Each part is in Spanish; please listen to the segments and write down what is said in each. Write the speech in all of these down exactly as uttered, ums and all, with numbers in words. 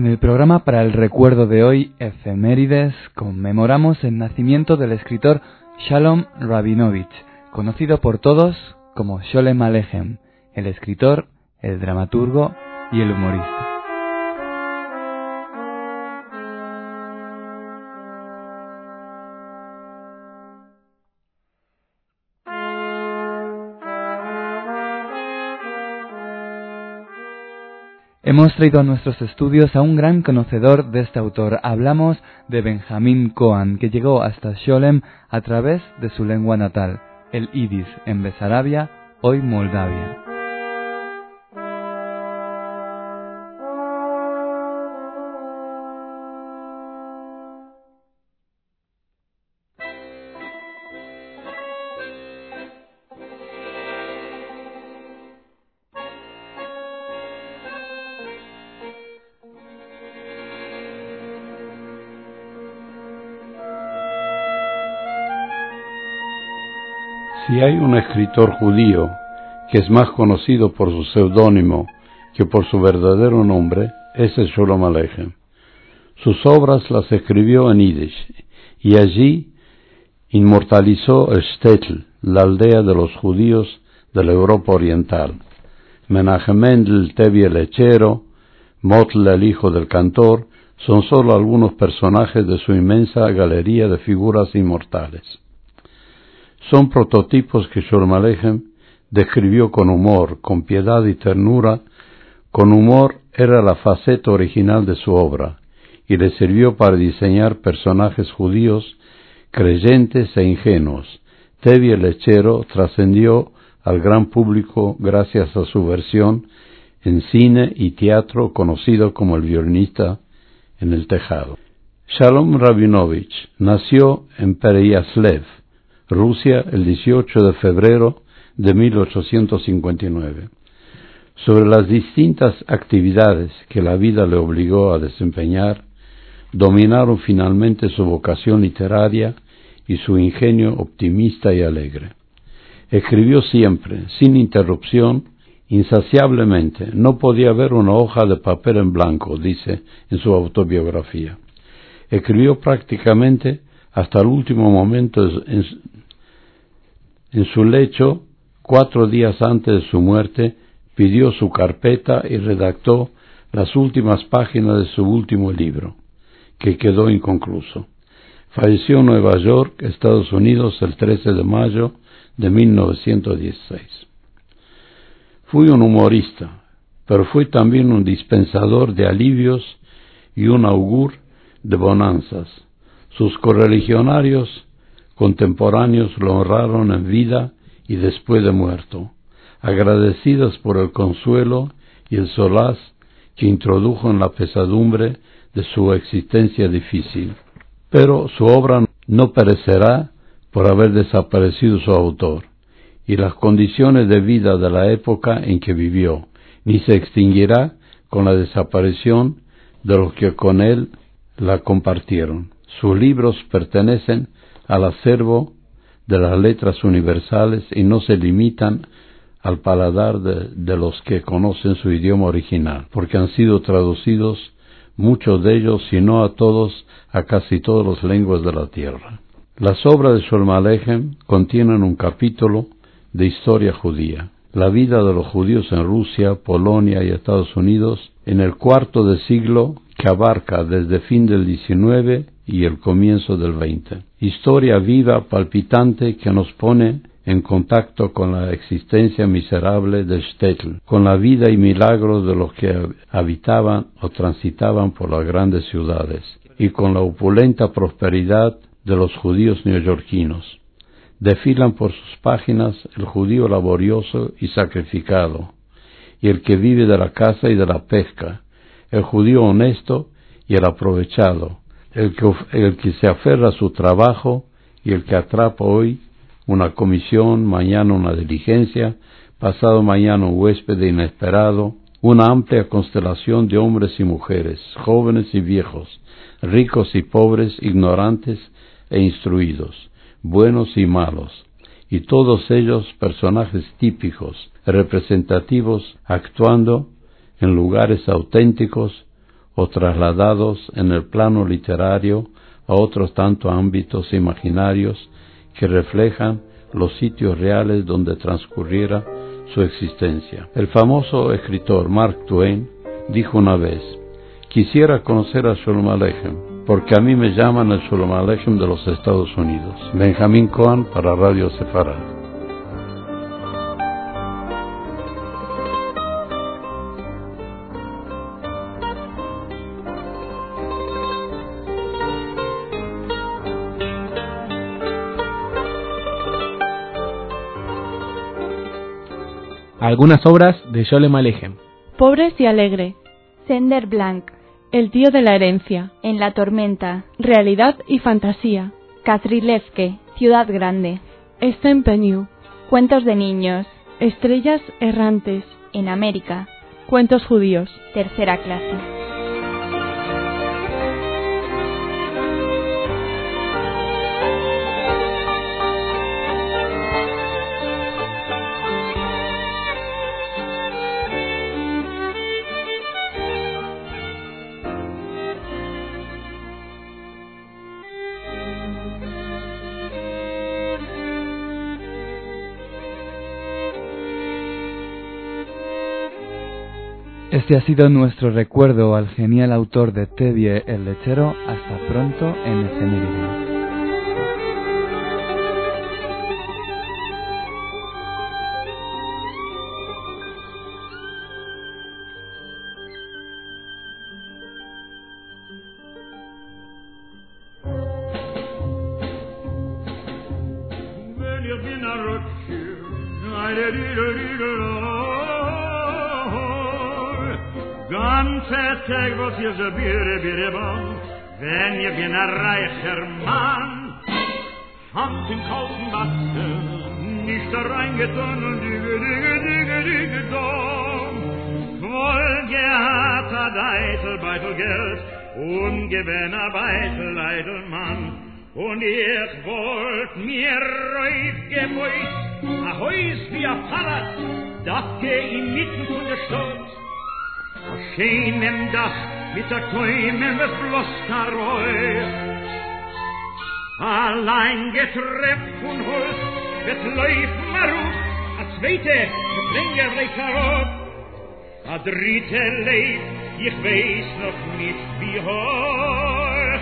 En el programa para el recuerdo de hoy, Efemérides, conmemoramos el nacimiento del escritor Shalom Rabinovich, conocido por todos como Sholem Aleichem, el escritor, el dramaturgo y el humorista. Hemos traído a nuestros estudios a un gran conocedor de este autor. Hablamos de Benjamín Cohen, que llegó hasta Sholem a través de su lengua natal, el Yiddish, en Besarabia, hoy Moldavia. Si hay un escritor judío que es más conocido por su seudónimo que por su verdadero nombre, ese es Sholem Aleichem. Sus obras las escribió en Yiddish y allí inmortalizó el Shtetl, la aldea de los judíos de la Europa Oriental. Menachem Mendel, Tevi el lechero, Motl el hijo del cantor, son solo algunos personajes de su inmensa galería de figuras inmortales. Son prototipos que Sholem Aleichem describió con humor, con piedad y ternura. Con humor era la faceta original de su obra, y le sirvió para diseñar personajes judíos creyentes e ingenuos. Tevi el lechero trascendió al gran público gracias a su versión en cine y teatro, conocido como el violinista en el tejado. Shalom Rabinovich nació en Pereyaslav, Rusia, el dieciocho de febrero de mil ochocientos cincuenta y nueve. Sobre las distintas actividades que la vida le obligó a desempeñar, dominaron finalmente su vocación literaria y su ingenio optimista y alegre. Escribió siempre, sin interrupción, insaciablemente. No podía haber una hoja de papel en blanco, dice en su autobiografía. Escribió prácticamente hasta el último momento en, en su lecho. Cuatro días antes de su muerte, pidió su carpeta y redactó las últimas páginas de su último libro, que quedó inconcluso. Falleció en Nueva York, Estados Unidos, el trece de mayo de mil novecientos dieciséis. Fui un humorista, pero fui también un dispensador de alivios y un augur de bonanzas. Sus correligionarios contemporáneos lo honraron en vida y después de muerto, agradecidos por el consuelo y el solaz que introdujo en la pesadumbre de su existencia difícil. Pero su obra no perecerá por haber desaparecido su autor y las condiciones de vida de la época en que vivió, ni se extinguirá con la desaparición de los que con él la compartieron. Sus libros pertenecen al acervo de las letras universales y no se limitan al paladar de, de los que conocen su idioma original, porque han sido traducidos muchos de ellos, si no a todos, a casi todas las lenguas de la tierra. Las obras de Sholem Aleichem contienen un capítulo de historia judía, la vida de los judíos en Rusia, Polonia y Estados Unidos en el cuarto de siglo, que abarca desde fin del diecinueve y el comienzo del veinte. Historia viva, palpitante, que nos pone en contacto con la existencia miserable del Shtetl, con la vida y milagros de los que habitaban o transitaban por las grandes ciudades, y con la opulenta prosperidad de los judíos neoyorquinos. Desfilan por sus páginas el judío laborioso y sacrificado, y el que vive de la caza y de la pesca, el judío honesto y el aprovechado, el que, el que se aferra a su trabajo y el que atrapa hoy una comisión, mañana una diligencia, pasado mañana un huésped inesperado, una amplia constelación de hombres y mujeres, jóvenes y viejos, ricos y pobres, ignorantes e instruidos, buenos y malos, y todos ellos personajes típicos, representativos, actuando en lugares auténticos o trasladados en el plano literario a otros tantos ámbitos imaginarios que reflejan los sitios reales donde transcurriera su existencia. El famoso escritor Mark Twain dijo una vez: quisiera conocer a Sholom Aleichem, porque a mí me llaman el Sholom Aleichem de los Estados Unidos. Benjamín Cohen para Radio Sefarad. Algunas obras de Sholem Aleichem. Pobres y alegre. Sender Blanc. El tío de la herencia. En la tormenta. Realidad y fantasía. Kazrilevke. Ciudad grande. Estempenyu. Cuentos de niños. Estrellas errantes. En América. Cuentos judíos. Tercera clase. Este ha sido nuestro recuerdo al genial autor de Tevye el Lechero. Hasta pronto en Efemérides. Ganze Tag, was ihr so bire, bire, bam, wenn ihr bin ein reicher Mann, Hand in kalten Wasser, nicht da reingetan und digge, digge, digge, digge, dom. Wohl gehad hat Eitel, Beitel Geld, und gewinn a Beitel, Eitel Mann, und ich wollt mir reif gemäut, a Häus wie a Palast, dacke inmitten von der Stadt, a schönem Dach mit a Käumen, was bloß Karoi. Allein getrefft von Holz, wird läuft Maruf, a zweite, mit länger lebt herab, a dritte lebt, ich weiß noch nicht wie hoch.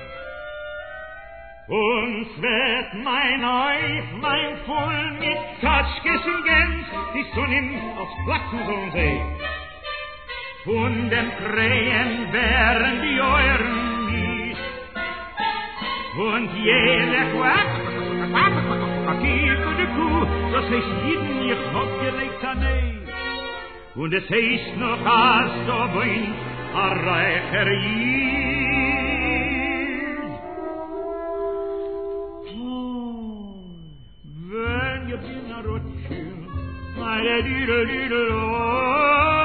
Uns wird mein Eif, mein Full mit Katschkes und Gänse, die Sonne aufs Platzen sollen sehen. Von den Krähen wären die Euren mies. Und jeder Quack, a Kiel und a Kuh, das heißt jeden ich hab gelegt an Ei. Und es heißt noch, als da wohnt a reicher Jid. Oh, wenn ihr bin a Rutschen, meine Didel, Didel, oh,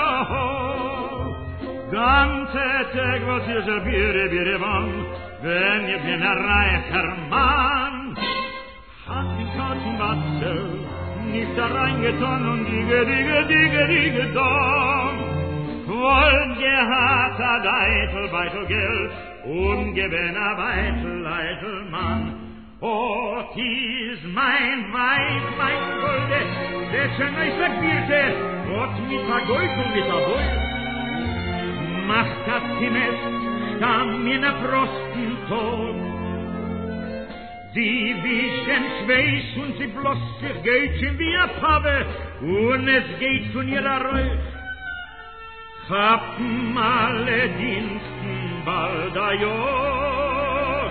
ganze Tag, was ihr so bire, bire, bam, wenn ihr bin a reicher Mann, hat in kalten Wasser, nicht da reingetan und digge, digge, digge, digge, dom. Wollen gehad hat Eitel, Beitel Geld, und gewinn a Beitel, Eitel Mann. Oh, tis mein Weib, mein Golde, der schon euch vergbielte, Gott mit a Gold und mit a Gold. Macht das Himmel, stamm in a Frosten tot. Sie wischen Schweiß und sie bloß sich geht schon wie a Pave, und es geht von ihrer Räuch. Haben alle Diensten bald a Jahr.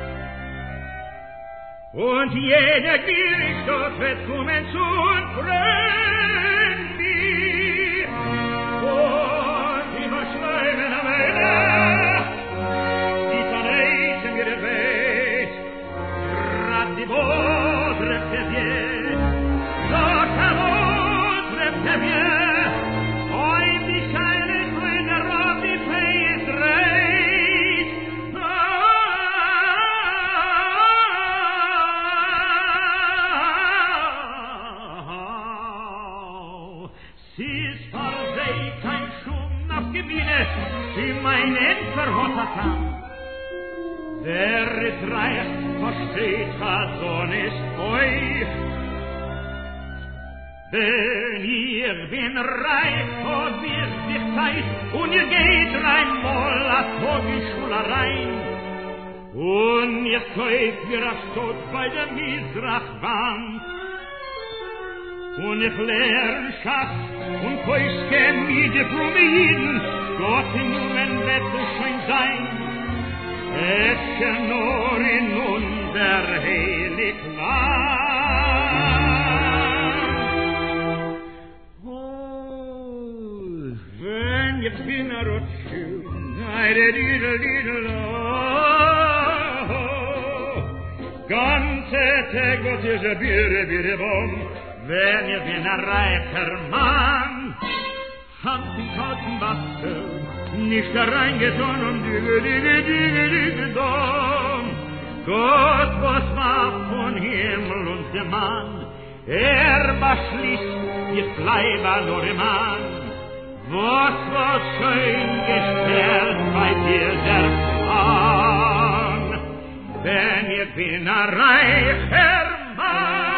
Und jeder gierig dort wird kommen zu und freuen mich. Und die verschleimen am Ende, die zerreißen mir den Weg. Grad die Boot trefft er bien, dort der Boot trefft er bien. Oi, die Scheine grüne Rot, die Fee dreht. Sie ist für sie kein Schum auf Gebiene, sie meint einen Verhottertan. Wer ist reich, versteht, was Sohn ist euch. Wenn ihr bin reich, und mir sich Zeit, und ihr geht einmal a Tag in Schule rein, und ihr kauft mir a Stott bei der Misrachbank, und ich lerne Schach, und Päuschen mit die Brumiden, Gott in Numen wird es schon sein, es kann nur in unser heilig Land. Oh, wenn jetzt bin er Rothschild, neide Lidl, Lidl, oh, ganze Tag wird diese Biere, Biere, Baum, wenn ihr bin ein reicher Mann, Hand in kalten Wasser, nicht hereingetan und düge, düge, düge, düge, dom. Gott, was war von Himmel und dem Mann, er beschließt, ich bleibe nur im Mann. Was war schön gestellt bei dir, der Mann, wenn ihr bin ein reicher Mann.